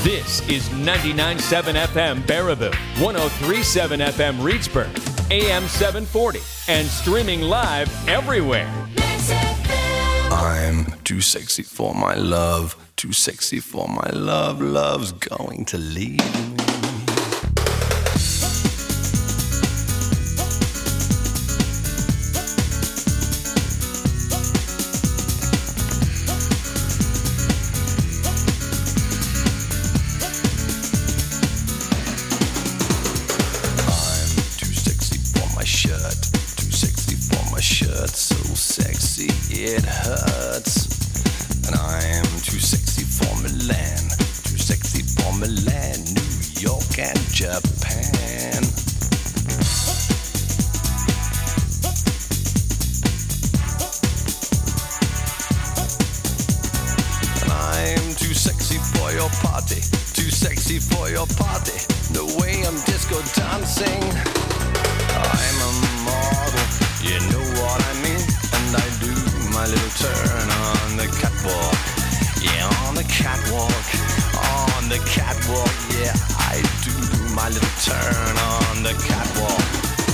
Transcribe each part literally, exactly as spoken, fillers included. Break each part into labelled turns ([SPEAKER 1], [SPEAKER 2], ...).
[SPEAKER 1] This is ninety-nine point seven F M Baraboo, one oh three point seven F M Reedsburg, A M seven forty, and streaming live everywhere.
[SPEAKER 2] I'm too sexy for my love, too sexy for my love, love's going to leave me.
[SPEAKER 3] It hurts, and I'm too sexy for Milan, too sexy for Milan, New York and Japan. And I'm too sexy for your party, too sexy for your party, the way I'm disco dancing. I'm a model, you know what I mean, and I do my little turn on the catwalk, yeah, on the catwalk, on the catwalk, yeah, I do my little turn on the catwalk.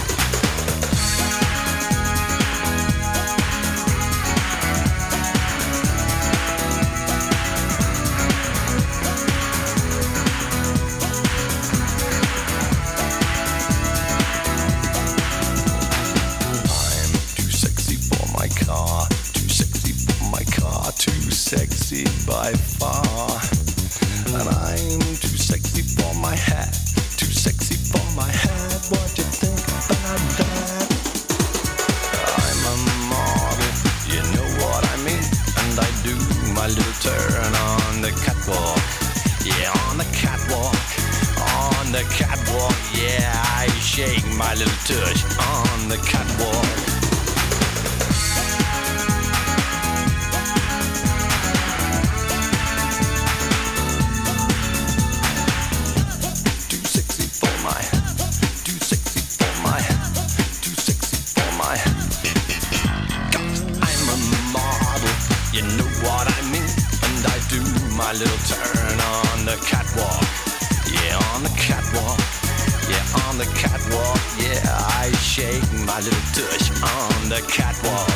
[SPEAKER 3] Sexy by far, and I'm too sexy for my hat, too sexy for my hat, what you think about that? I'm a model, you know what I mean, and I do my little turn on the catwalk, yeah, on the catwalk, on the catwalk, yeah, I shake my little tush on the catwalk. My little turn on the catwalk, yeah, on the catwalk, yeah, on the catwalk, yeah, I shake my little tush on the catwalk.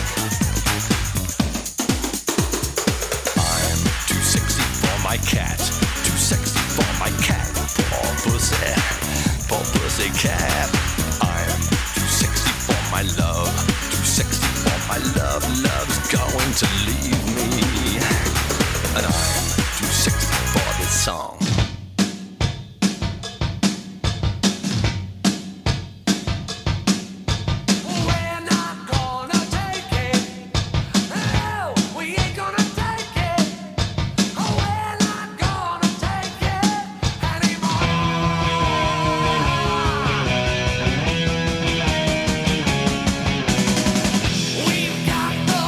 [SPEAKER 3] I'm too sexy for my cat, too sexy for my cat, poor pussy, poor pussy cat. I'm too sexy for my love, too sexy for my love, love's going to leave me, and I'm too sexy for this song.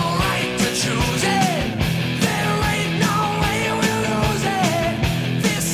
[SPEAKER 4] This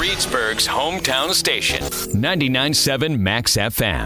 [SPEAKER 1] Reedsburg's hometown station, ninety-nine point seven Max F M.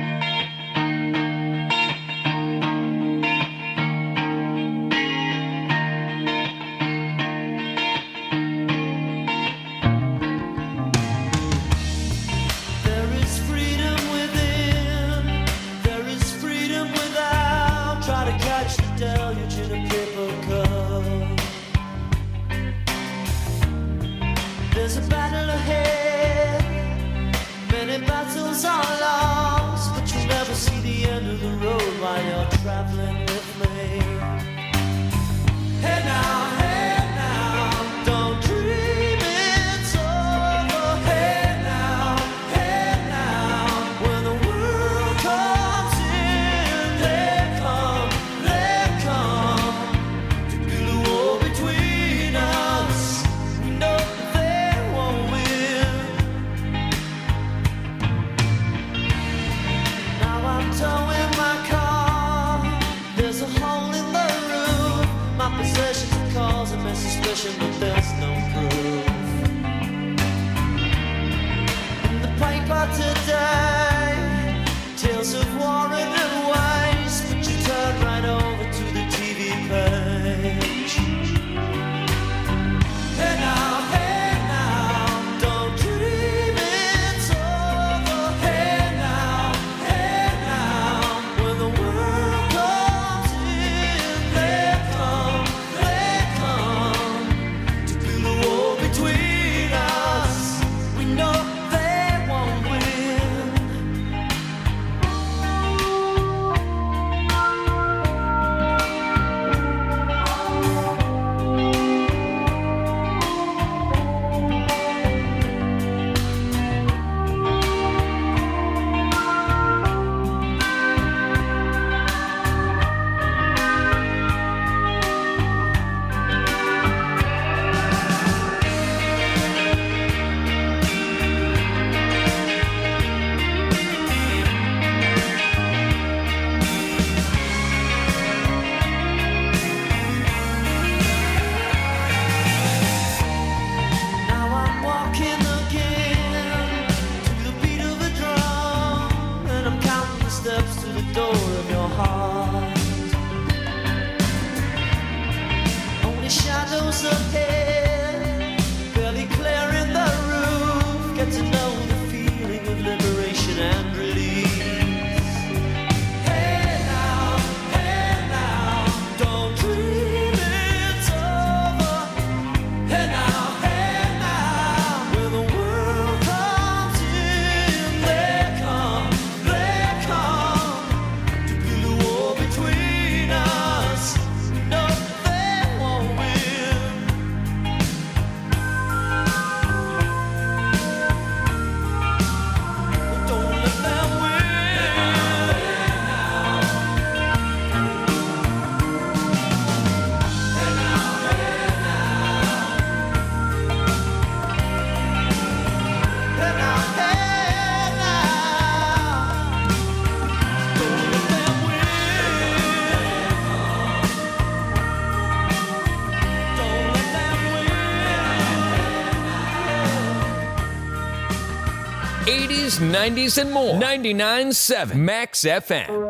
[SPEAKER 1] eighties, nineties, and more. ninety-nine point seven Max F M.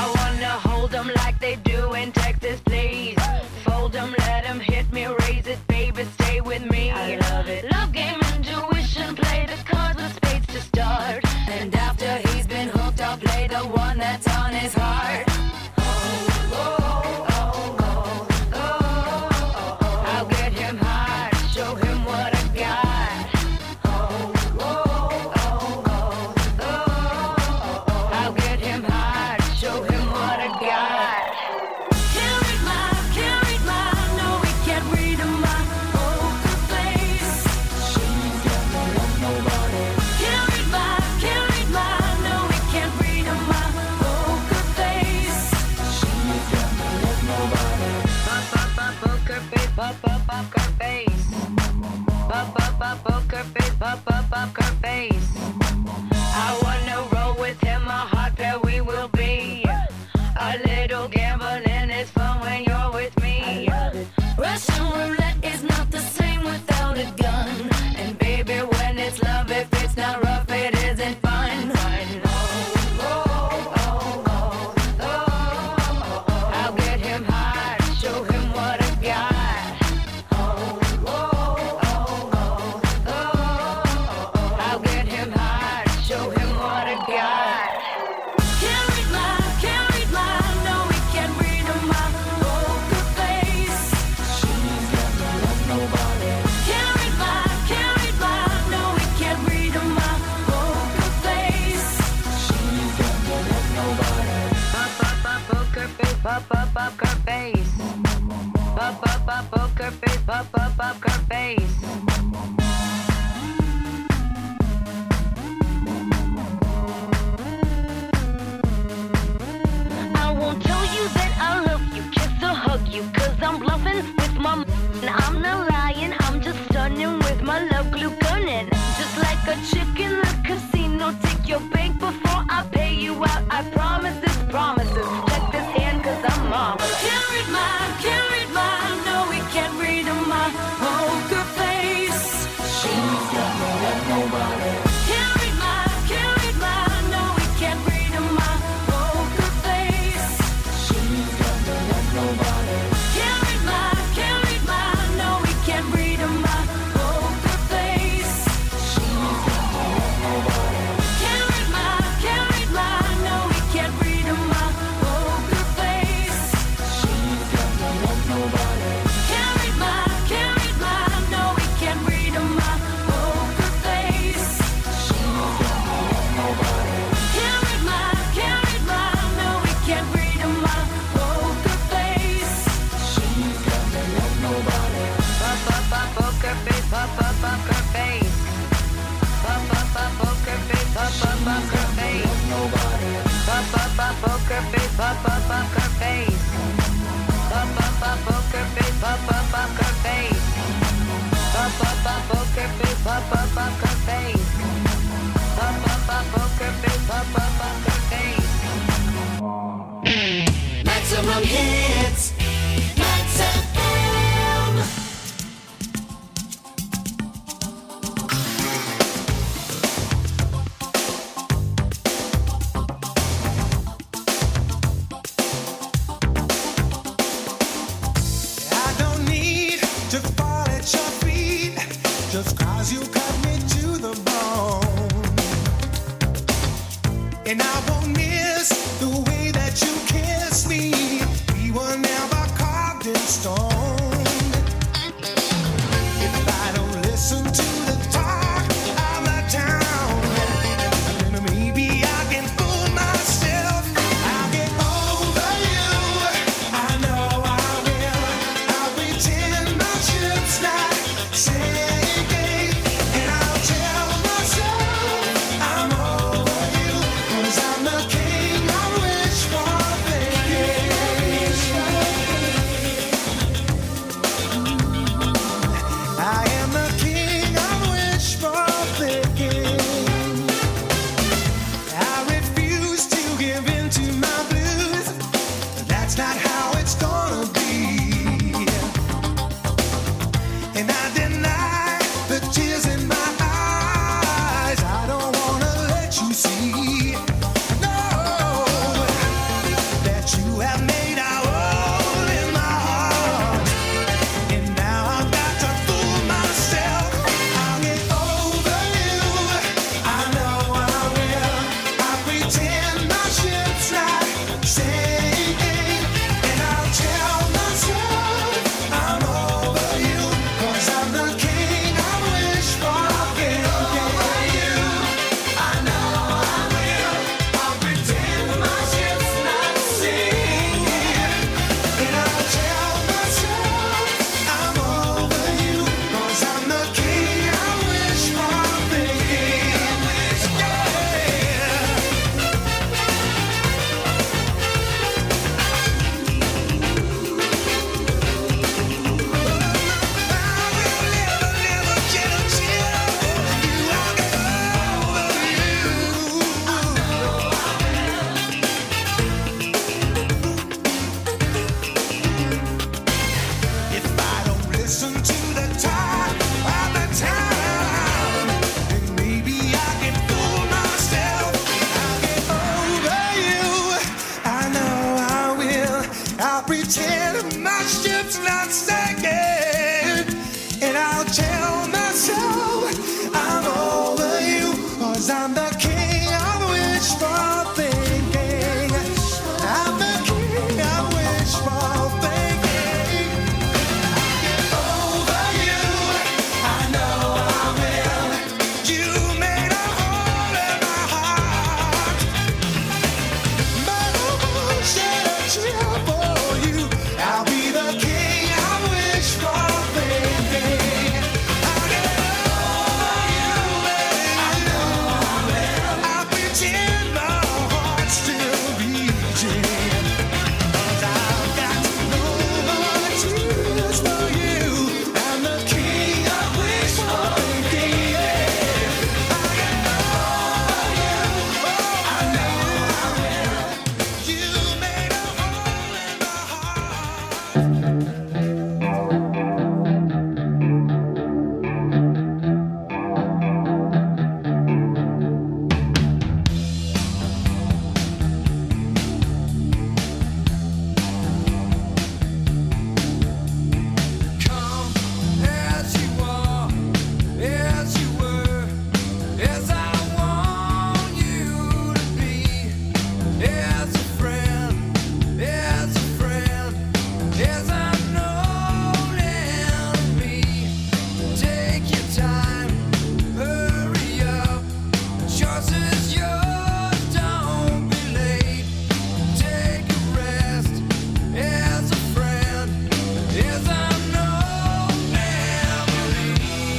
[SPEAKER 4] Like they do in Texas, please. Fold them, let them hit me, raise it, up, poker face, pop up, poker face. I wanna roll with him, a hot pair we will be. A little gambling is fun when you're with me. Russian roulette is not the same without a gun. And baby, when it's love, if it's not rough, it isn't fun. Fun. Oh, oh, oh, oh, oh, oh. I'll get him high, show him what I got. Oh, oh, oh, oh, oh, oh. I'll get him high, show him what I got. Can't read my, can't read my, no, we can't read my poker face. She's got no love, nobody. Can't read my, can't read my, no, we can't read my poker face. She's got no love, nobody. Pop, pop, pop, poker face, pop, pop, pop, poker face. Pop, pop, pop, poker face, pop, pop, pop, poker face. I won't tell you that I love you, kiss or hug you, cause I'm bluffing with my m- I'm not lying, I'm just stunning with my love glue gunning. Just like a chick in the casino, take your bank before I pay you out. I promise this promises, check this hand cause I'm marvelous. Can't read my, can't read my, no we can't read my poker face. She's got no love, nobody. Can't read my, can't read my, no we can't read my poker face. She's got no love, nobody. Can't read my, can't read my, no we can't read my poker face. She's got no love, nobody. Can't read my, can't read my, no we can't read my poker face. She's got no love, nobody. Can't read my, can't read my, no we can't read my poker face. She's got no love, nobody. Can't read my, can't read my, no we can't read my poker face. She's got no love, nobody. Pop up, pop, poker face, pop up, poker face. Pop up, pop, poker face, pop up, poker face. Nobody. Pop up, pop, poker face, pop up, poker face. Pop up, pop, poker face, pop up, poker face. Pop up, pop, poker face, pop up, poker face. Pop up, pop, poker face, pop up, poker face. Maximum hits, Max F M.
[SPEAKER 3] I don't need to fall at your feet just 'cause you cut me to the bone. And I won't miss the way that you kiss me. We were never carved in stone. If I don't listen to the talk of the town, then maybe I can fool myself. I'll get over you. I know I will. I'll pretend my ship's not sinking, and I'll tell myself I'm over you, 'cause I'm the king I wish for thinking. I am the king I wish for thinking. I refuse to give in to my blues. That's not how it's gonna be. And I deny the tears in my eyes. I don't wanna let you see, no, that you have made a hole in my heart. And now I've got to fool myself. I'll get over you. I know I will. I pretend my ship's not sinking, and I'll tell myself I'm over you, 'cause I'm the king I wish for thinking. I know I will. I'll pretend my ship's not sinking, I'll pretend my ship's not sinking, and I'll tell myself I'm over you, 'cause I'm the king of wishful thinking. I'm the king of wishful thinking. I get over you, I know I will. You made a hole in my heart. My love shed a tear for you. I'll be the king of wishful thinking. I get over you, I know I will. I pretend my heart's still beating, 'cause I've got no more tears for you. I'm the king of wishful thinking. I get over you, oh, I know I will. You made a hole in my heart. Come as you are, as you were, as I want you to be, as a friend, as a friend, as I'm known and me. Take your time, hurry up. Choice is yours, don't be late. Take a rest, as a friend, as I'm known memory.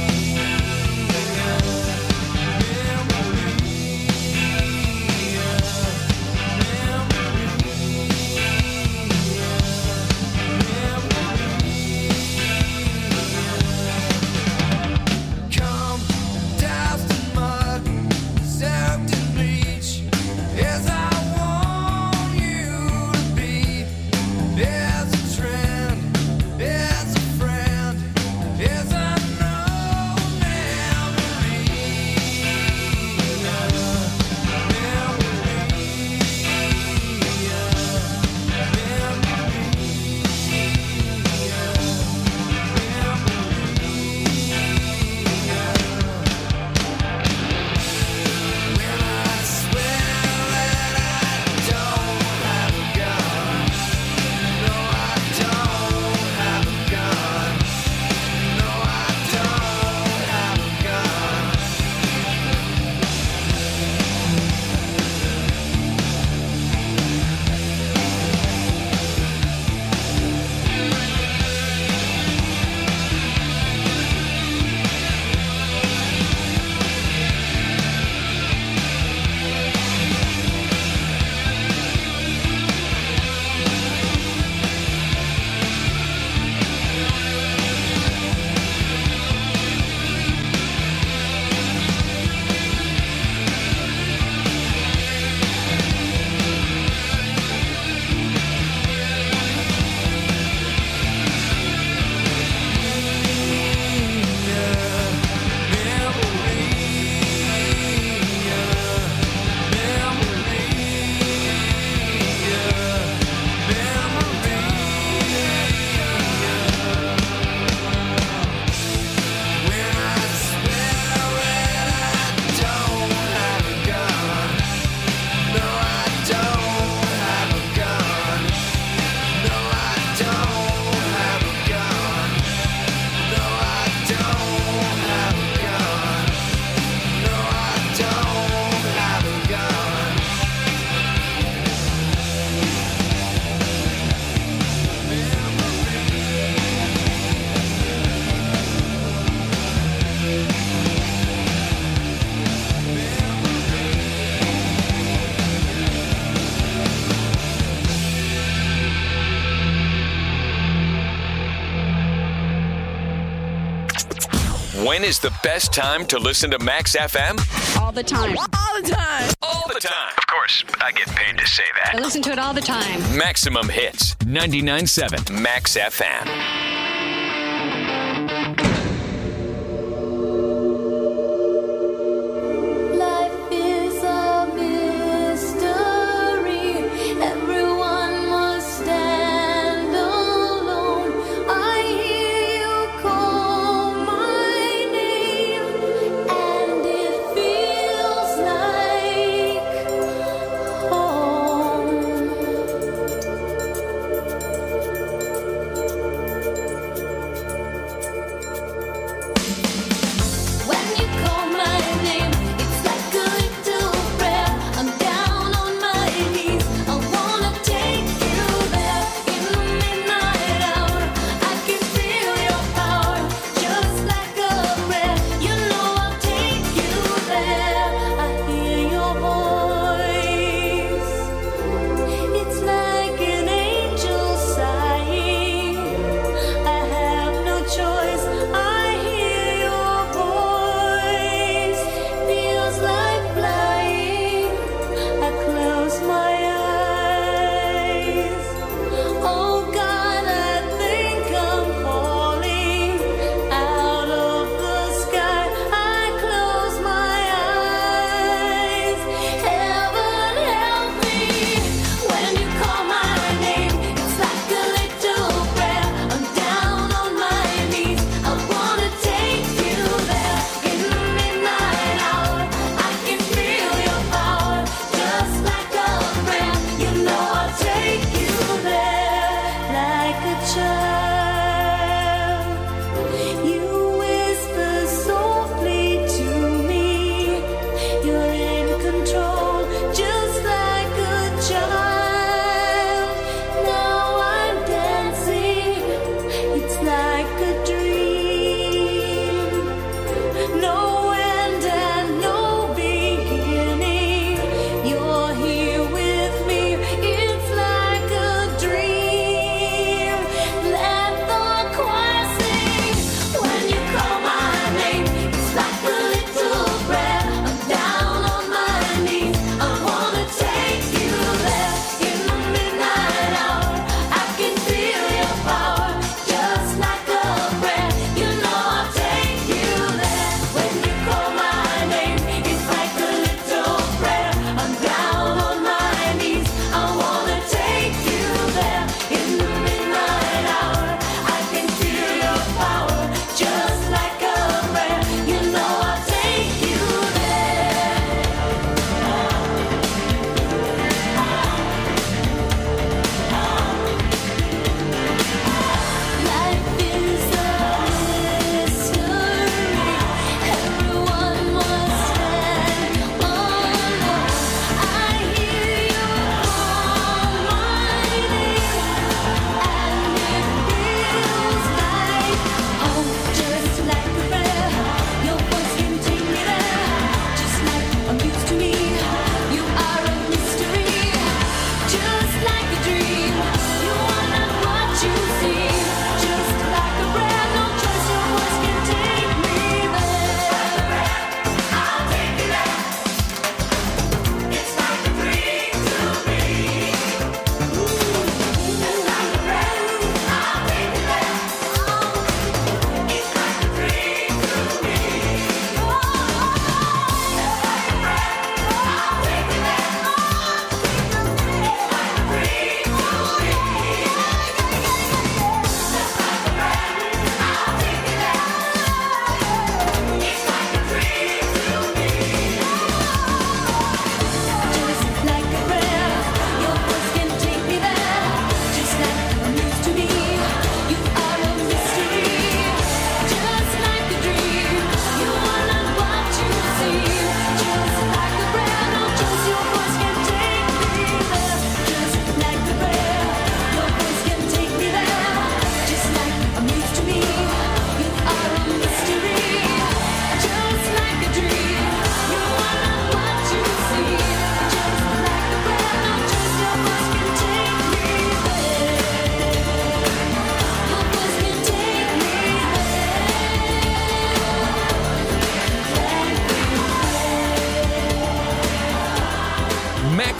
[SPEAKER 3] Come doused in mud, soaked in bleach, as I want you to be, as a trend, as a friend, as I know memory. When I swear that I don't have a gun, no, I don't have a gun, no, I don't have a gun. When I swear that I don't have a gun, no, I don't have a gun, no, I don't have a gun, no, I don't have a gun, no, I don't have a gun.
[SPEAKER 1] When is the best time to listen to Max F M?
[SPEAKER 5] All the time. All the time.
[SPEAKER 1] All the time.
[SPEAKER 6] Of course, I get paid to say
[SPEAKER 5] I
[SPEAKER 6] that.
[SPEAKER 5] listen to it all the time.
[SPEAKER 1] Maximum Hits, ninety-nine point seven Max F M.
[SPEAKER 7] Life is a mystery. Everyone must stand.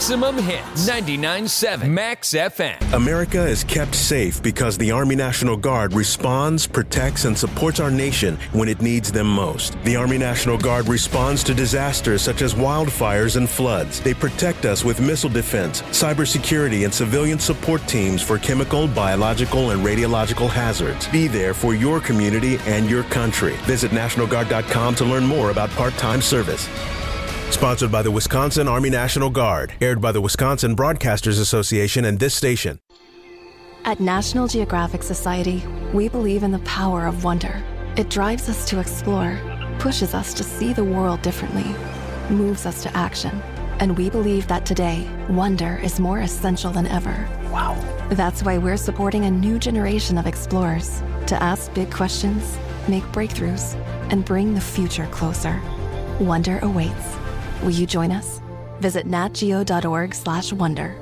[SPEAKER 1] Maximum hits. ninety-nine point seven Max F M.
[SPEAKER 7] America is kept safe because the Army National Guard responds, protects, and supports our nation when it needs them most. The Army National Guard responds to disasters such as wildfires and floods. They protect us with missile defense, cybersecurity, and civilian support teams for chemical, biological, and radiological hazards. Be there for your community and your country. Visit National Guard dot com to learn more about part-time service. Sponsored by the Wisconsin Army National Guard. Aired by the Wisconsin Broadcasters Association and this station.
[SPEAKER 8] At National Geographic Society, we believe in the power of wonder. It drives us to explore, pushes us to see the world differently, moves us to action. And we believe that today, wonder is more essential than ever. Wow. That's why we're supporting a new generation of explorers to ask big questions, make breakthroughs, and bring the future closer. Wonder awaits. Will you join us? Visit natgeo.org slash wonder.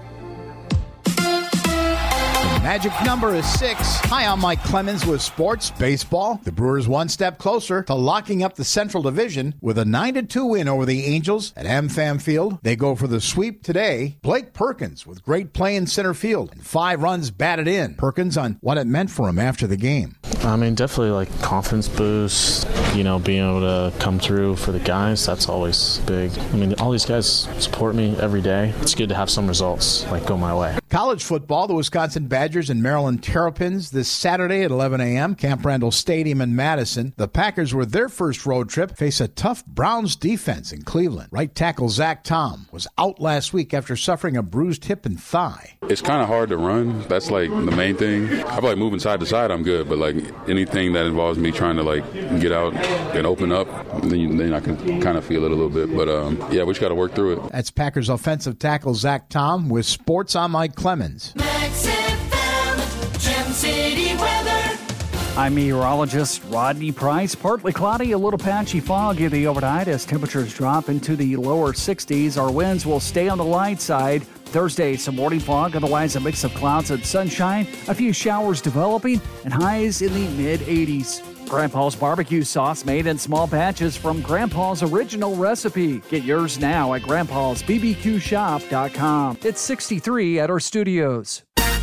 [SPEAKER 9] Magic number is six. Hi, I'm Mike Clemens with Sports Baseball. The Brewers one step closer to locking up the Central Division with a nine to two win over the Angels at AmFam Field. They go for the sweep today. Blake Perkins with great play in center field and five runs batted in. Perkins on what it meant for him after the game.
[SPEAKER 10] I mean, definitely like confidence boost, you know, being able to come through for the guys, that's always big. I mean, all these guys support me every day. It's good to have some results like go my way.
[SPEAKER 9] College football, the Wisconsin Badgers and Maryland Terrapins this Saturday at eleven a.m. Camp Randall Stadium in Madison. The Packers, with their first road trip, face a tough Browns defense in Cleveland. Right tackle Zach Tom was out last week after suffering a bruised hip and thigh.
[SPEAKER 11] It's kind of hard to run. That's like the main thing. I feel like moving side to side, I'm good, but like anything that involves me trying to like get out and open up, then, you, then I can kind of feel it a little bit. But um, yeah, we just got to work through it.
[SPEAKER 9] That's Packers offensive tackle Zach Tom with Sports. I'm Mike Clemens.
[SPEAKER 12] Max F M, Gem City weather.
[SPEAKER 13] I'm meteorologist Rodney Price. Partly cloudy, a little patchy fog in the overnight as temperatures drop into the lower sixties. Our winds will stay on the light side. Thursday, some morning fog, otherwise a mix of clouds and sunshine, a few showers developing, and highs in the mid-eighties. Grandpa's barbecue sauce made in small batches from Grandpa's original recipe. Get yours now at grandpas b b q shop dot com. It's sixty-three at our studios.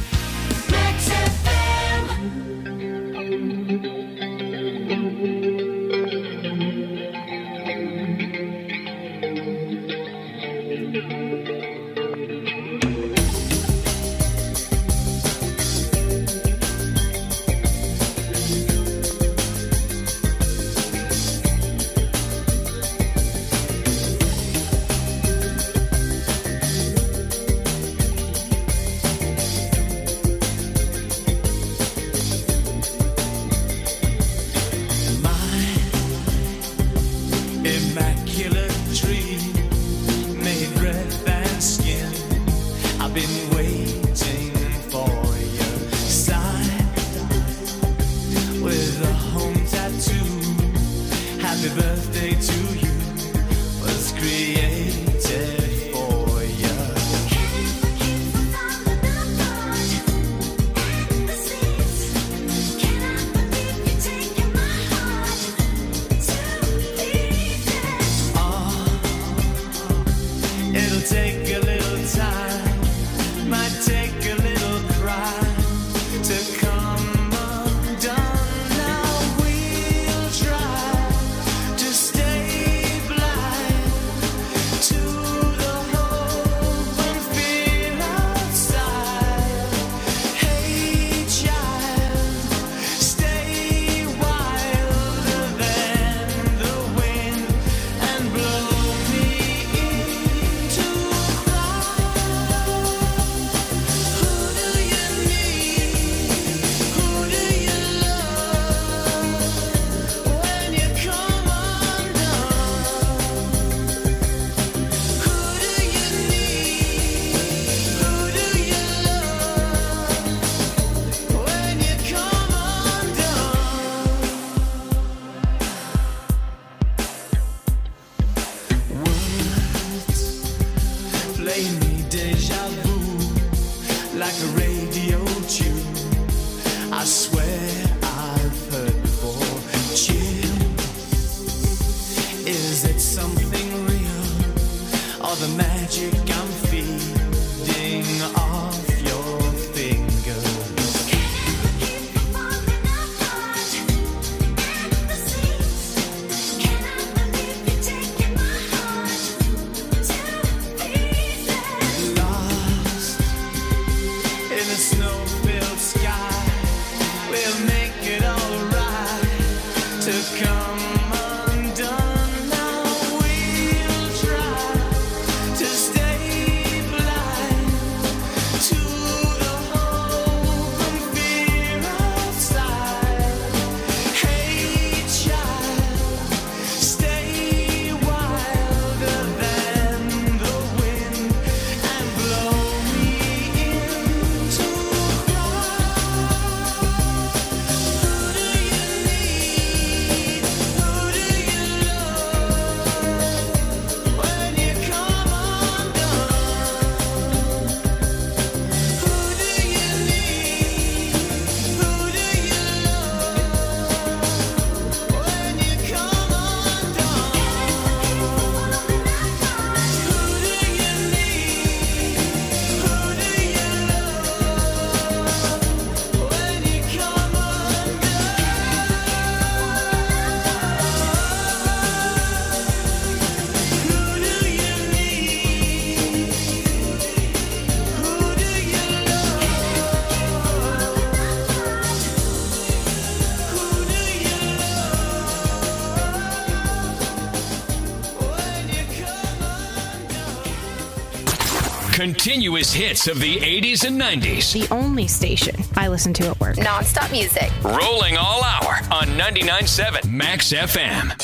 [SPEAKER 12] Max F M. Is it something real or the magic I'm feeling?
[SPEAKER 1] Continuous hits of the eighties and nineties.
[SPEAKER 14] The only station I listen to at work.
[SPEAKER 15] Non-stop music.
[SPEAKER 1] Rolling all hour on ninety-nine point seven Max F M.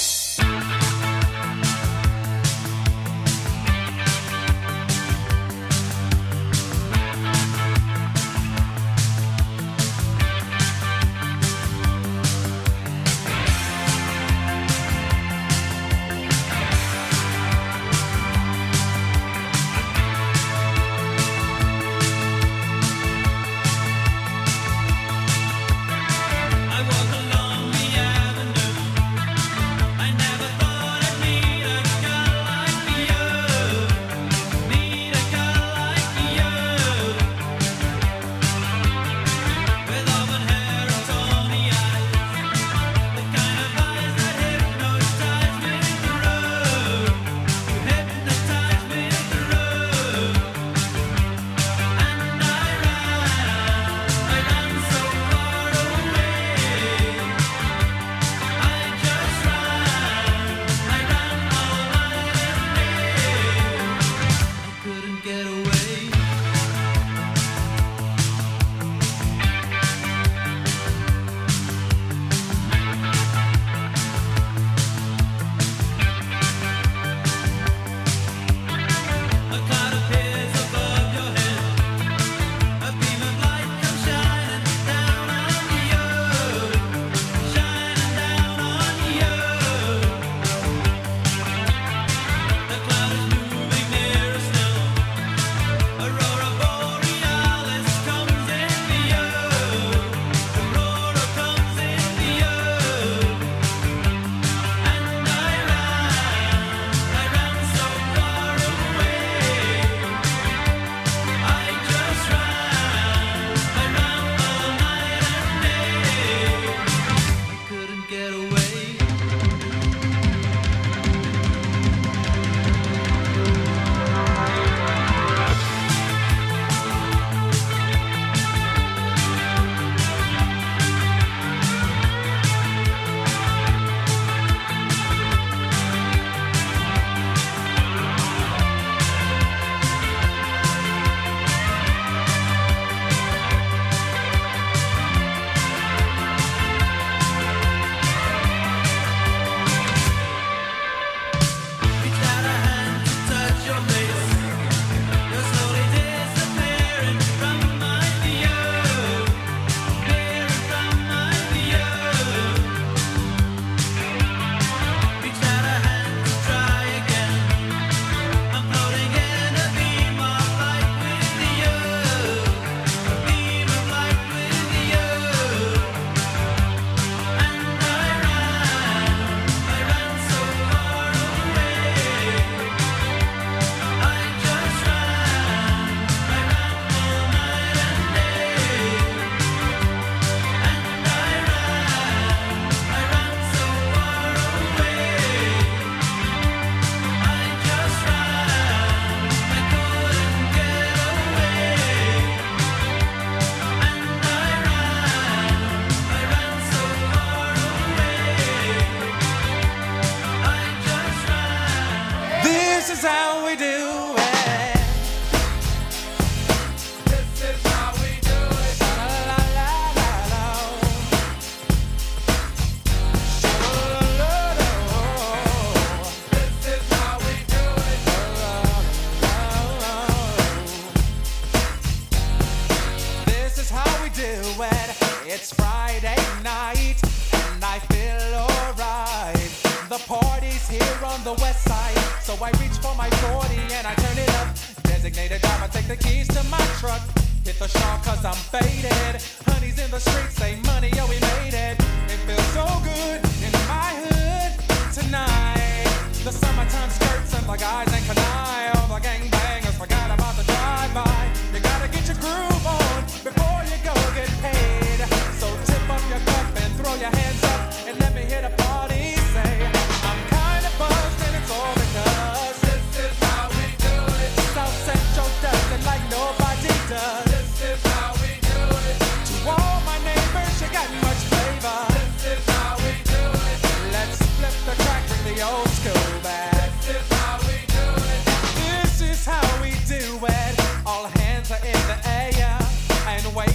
[SPEAKER 16] It's Friday night and I feel alright. The party's here on the west side, so I reach for my forty and I turn it up. Designated driver, take the keys to my truck. Hit the shop cause I'm faded. Honey's in the streets, say money, yo, we made it. It feels so good in my hood tonight. The summertime skirts and the guys ain't canine. All the gangbangers forgot about the drive-by. You gotta get your groove on before you go get paid. So tip up your cup and throw your hands up and let me hit a party. Say, I'm kinda buzzed and it's all because this is how we do it. South Central does it like nobody does. This is how we do it. To all my neighbors, you got much flavor. This is how we do it. Let's flip the track, bring the old school back. This is how we do it.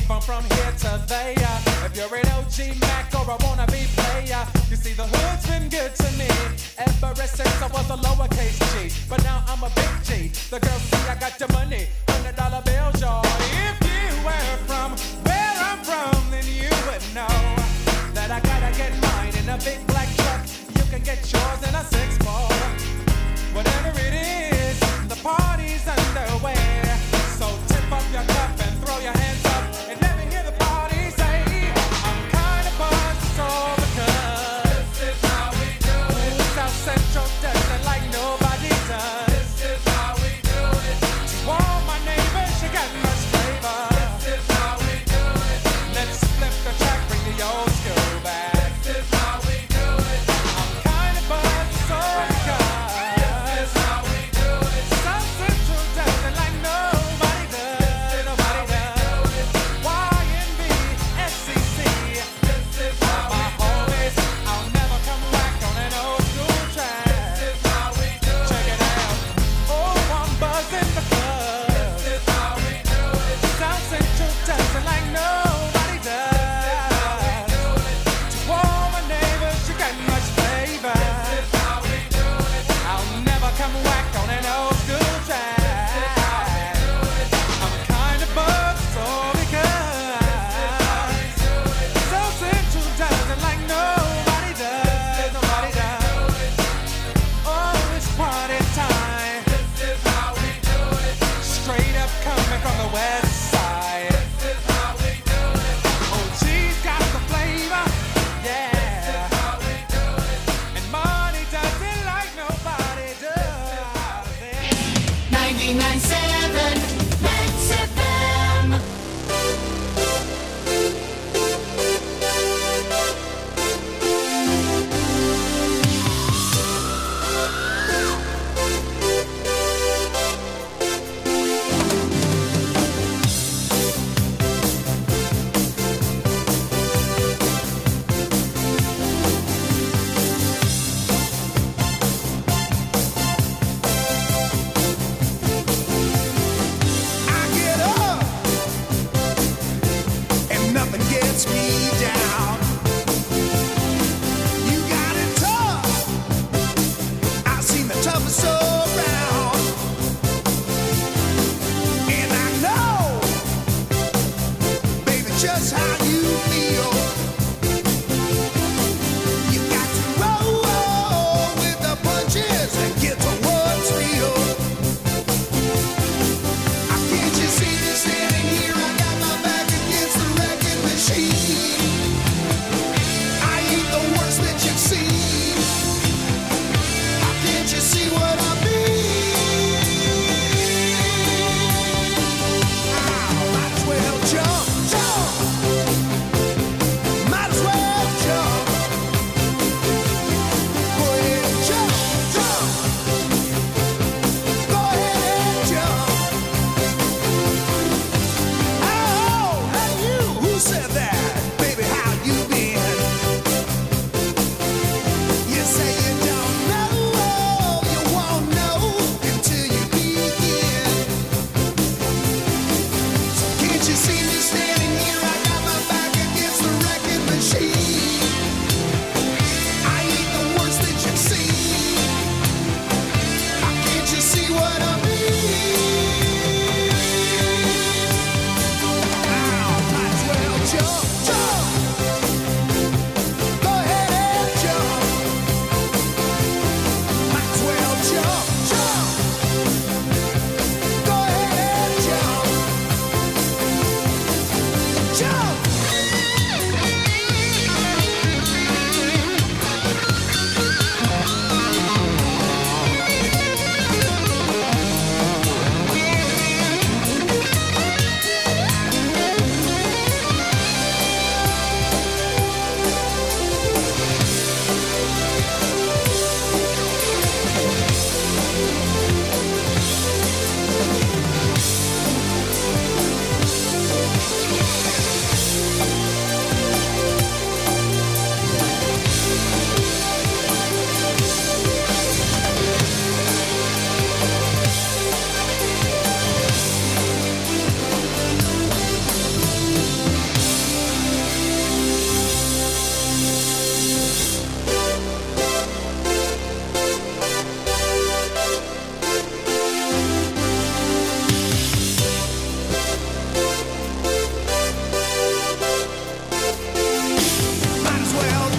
[SPEAKER 16] keep on from here to there. If you're an O G Mac or a wannabe player, you see the hood's been good to me ever since I was a lowercase G. But now I'm a big G. The girls see I got the money, hundred dollar bills, y'all. If you were from where I'm from, then you would know that I gotta get mine in a big black truck. You can get yours in a six four. Whatever it is, the party's underway. So tip up your cup and throw your hands up and let me hear the party say, I'm kind of buzzed, it's all because this is how we do it. South Central does it like nobody does. This is how we do it. To all my neighbors, you got much flavor. This is how we do it. Let's flip the track, bring the old school back. This is how we do it. I'm kind of buzzed, it's all because this is how we do it. South Central does it like nobody does. Nobody does. Y N B, S C C. This is how my homies. I'll never come back on an old school track. This is how we do it. Check it out. Oh, I'm buzzing because this is how we do it. South Central does it like nobody does. To all my neighbors, you got much flavor. This is how we do it. I'll never come back on an old school track. I'm kind of buzzed, so because South Central does it like nobody does. Nobody does. Oh, it's party time. This is how we do it. Straight up coming from the west side. This is how we do it. Oh, G's got the flavor. Yeah. This is how we do it. And money does it like nobody does.
[SPEAKER 12] ninety-nine point seven Let's F M.
[SPEAKER 3] I get up and nothing gets me down. You got it tough. I've seen the toughest around, and I know, baby, just how you feel. You got to roll with the punches and get to what's real. Can't you see me standing here? I got my back against the wrecking machine. I ain't the worst that you've seen. Can't you see what I mean? I might as well jump, jump.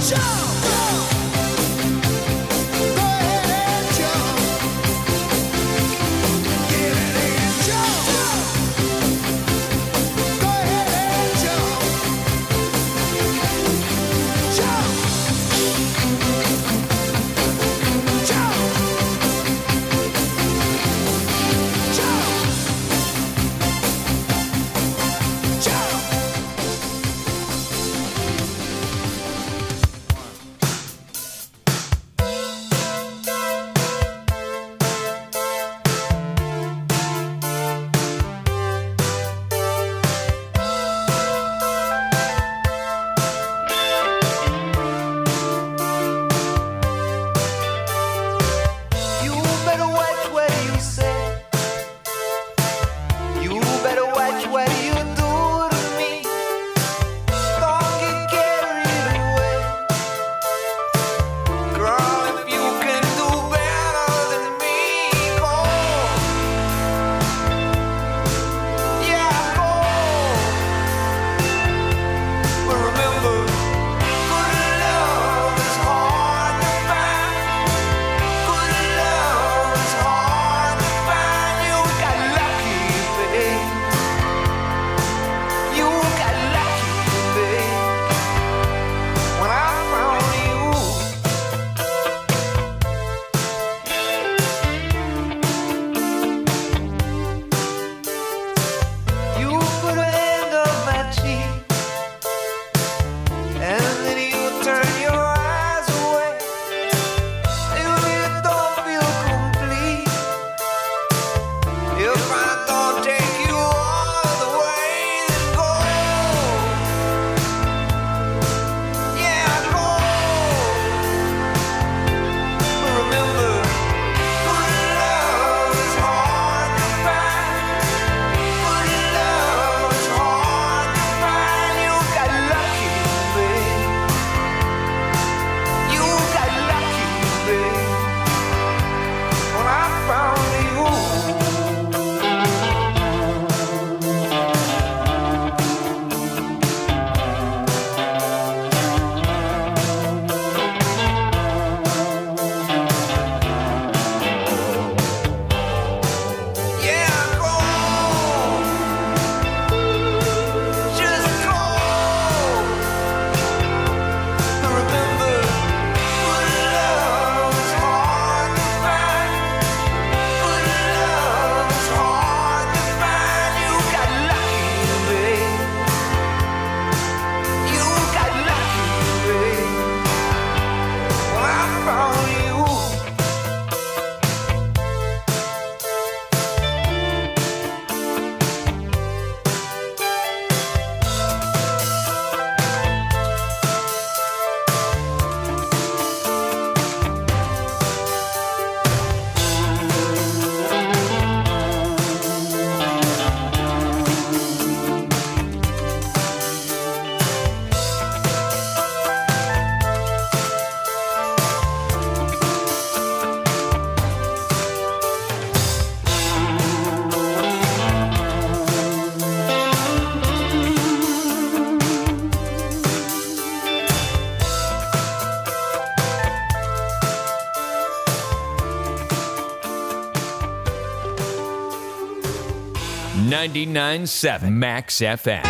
[SPEAKER 1] ninety-nine point seven Max F M.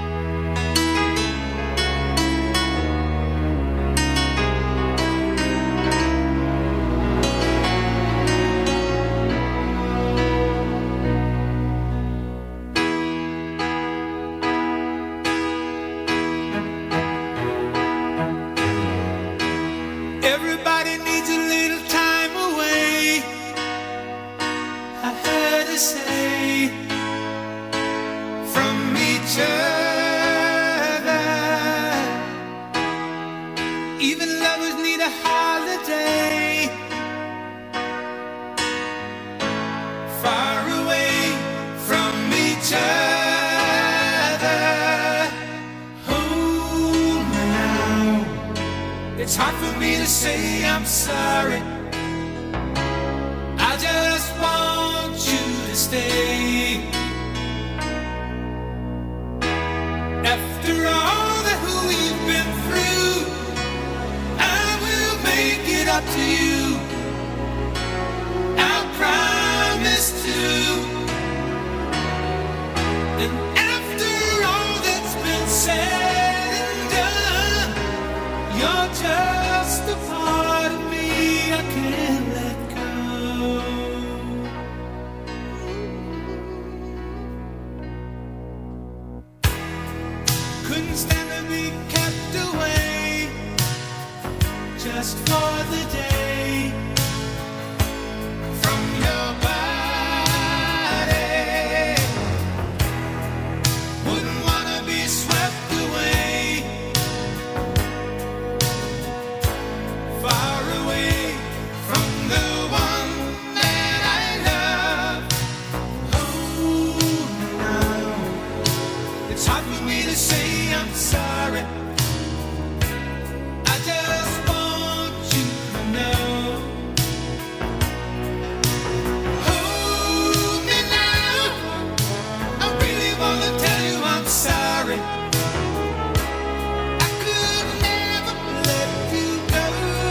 [SPEAKER 12] Everybody needs a little time away. I heard her say from each other. Even lovers need a holiday. Far away from each other. Hold me now. It's hard for me to say I'm sorry. I just want you to stay. After all that we've been through, up to you. I promise to. And after all that's been said and done, you're just a part of me I can't let go. Couldn't stand to be kept away just for the day from your body. Wouldn't wanna be swept away, far away from the one that I love. Oh, now it's hard for me to say I'm sorry. I just want you to know. Hold me now. I really want to tell you I'm sorry. I could never let you go.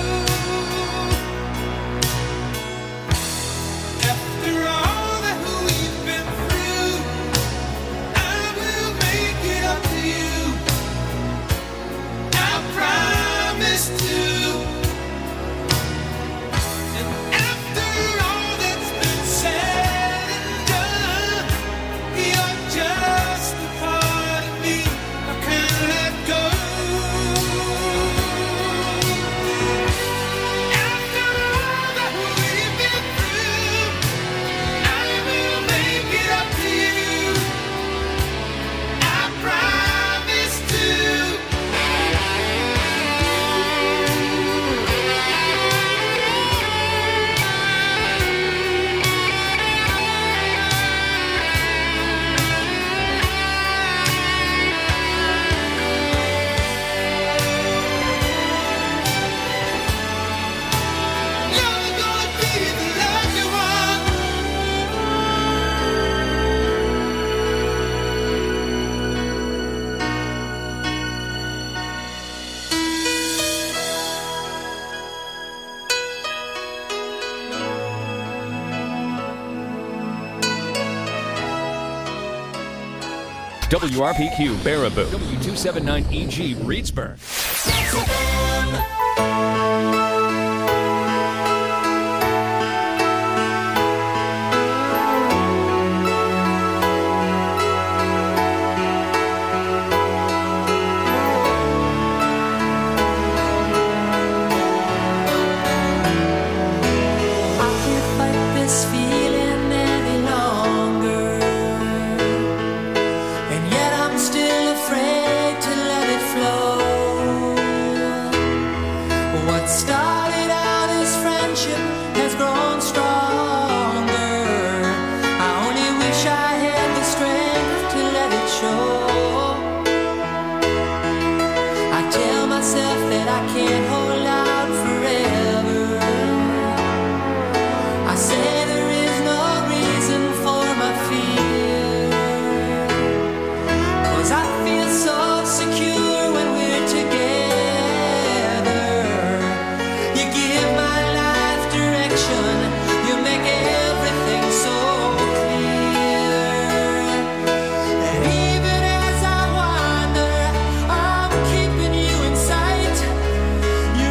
[SPEAKER 12] After all that we've been through, I will make it up to you. I promise to. And after all that's been said and done, you're just a part of me I can't let go. After all that we've been through, I will make it up to you. I promise to. You're gonna be the lucky one.
[SPEAKER 1] W R P Q Baraboo, W two seventy-nine E G Reedsburg.
[SPEAKER 15] I can't fight this feeling any longer, and yet I'm still afraid to let it flow. What started out as friendship has grown stronger. I only wish I had the strength to let it show. I tell myself that I can't hold out forever. I say there is no reason for my fear, 'cause I feel so secure when we're together. You give my life direction, you make everything so clear. And even as I wander, I'm keeping you in sight. You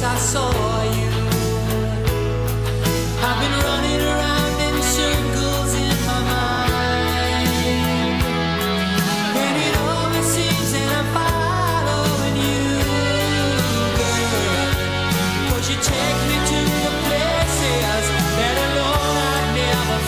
[SPEAKER 15] I saw you. I've been running around in circles in my mind, and it always seems that I'm following you, girl. 'Cause you take me to the places that alone I'd never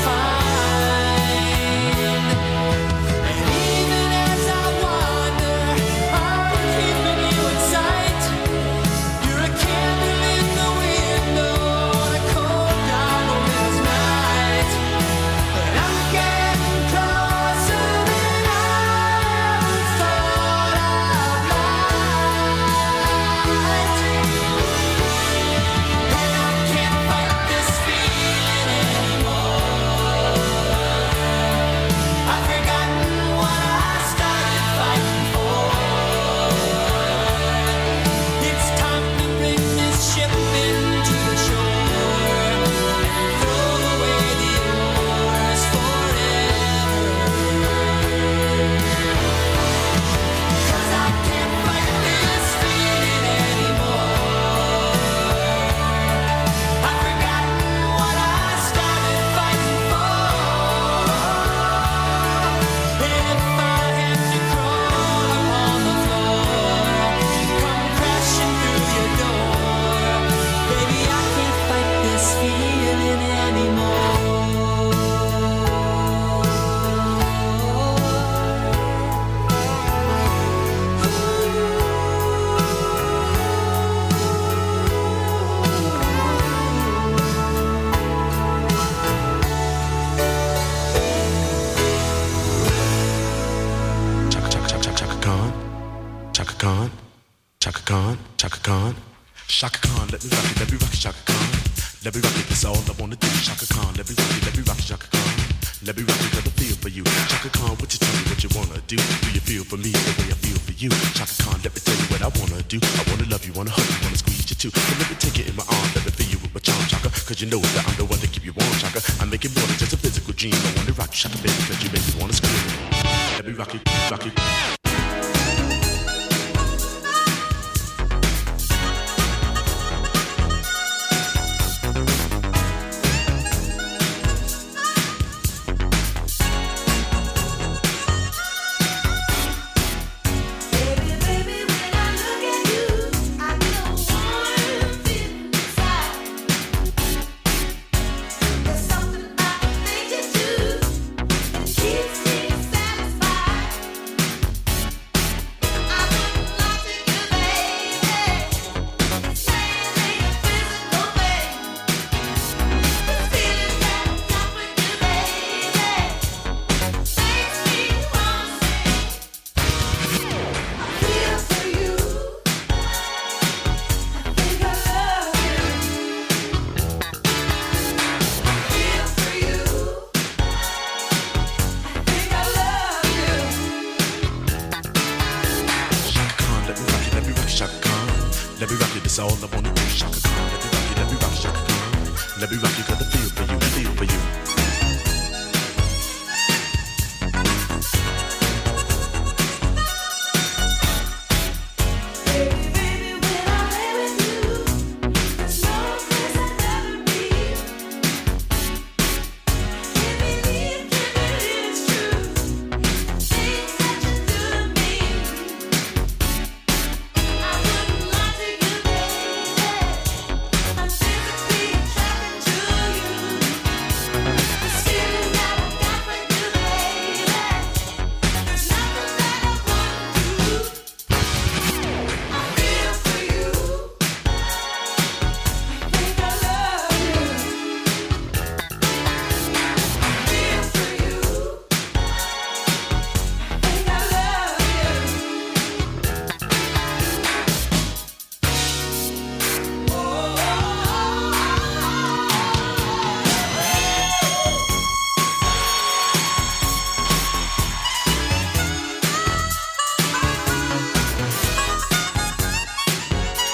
[SPEAKER 15] find. And even as I wander, I'm keeping you in sight. You're a candle in the window on a cold, dark winter's night. And I'm getting closer than I ever thought I'd like. And I can't fight this feeling anymore. I've forgotten what I started fighting for. It's time to bring this ship into the shore and throw away the oars forever. 'Cause I can't fight this feeling anymore. I've forgotten what I started fighting for. And if I had to crawl upon the floor, come crashing through your door, baby, I can't fight this feeling anymore.
[SPEAKER 17] Chaka Chaka Chaka Chaka Chaka Khan, Chaka Khan, Chaka Khan, Chaka Khan, Shaka Khan, let me rock it, let me rock it, Chaka Khan, let me rock it, that's all I wanna do. Shaka Khan, let me rock it, let me rock it, Chaka Khan, let me rock it, got a feel for you. Chaka Khan, what you tell me what you wanna do? Do you feel for me the way I feel for you? Chaka Khan, let me tell you what I wanna do. I wanna love you, wanna hug you, wanna squeeze you too. So let me take it in my arms, let me feel you with my charm, Chaka. 'Cause you know that I'm the one to keep you warm, Chaka. I make it more than just a physical dream. I wanna rock you, Chaka, baby, 'cause you make me wanna scream. Let me rock it, rock it.
[SPEAKER 15] Keeps me
[SPEAKER 17] Let me rock you, that's all I wanna do. Shaka Khan, let me rock you, let me rock you, Shaka Khan. Let me rock you, got the feel for you, feel for you.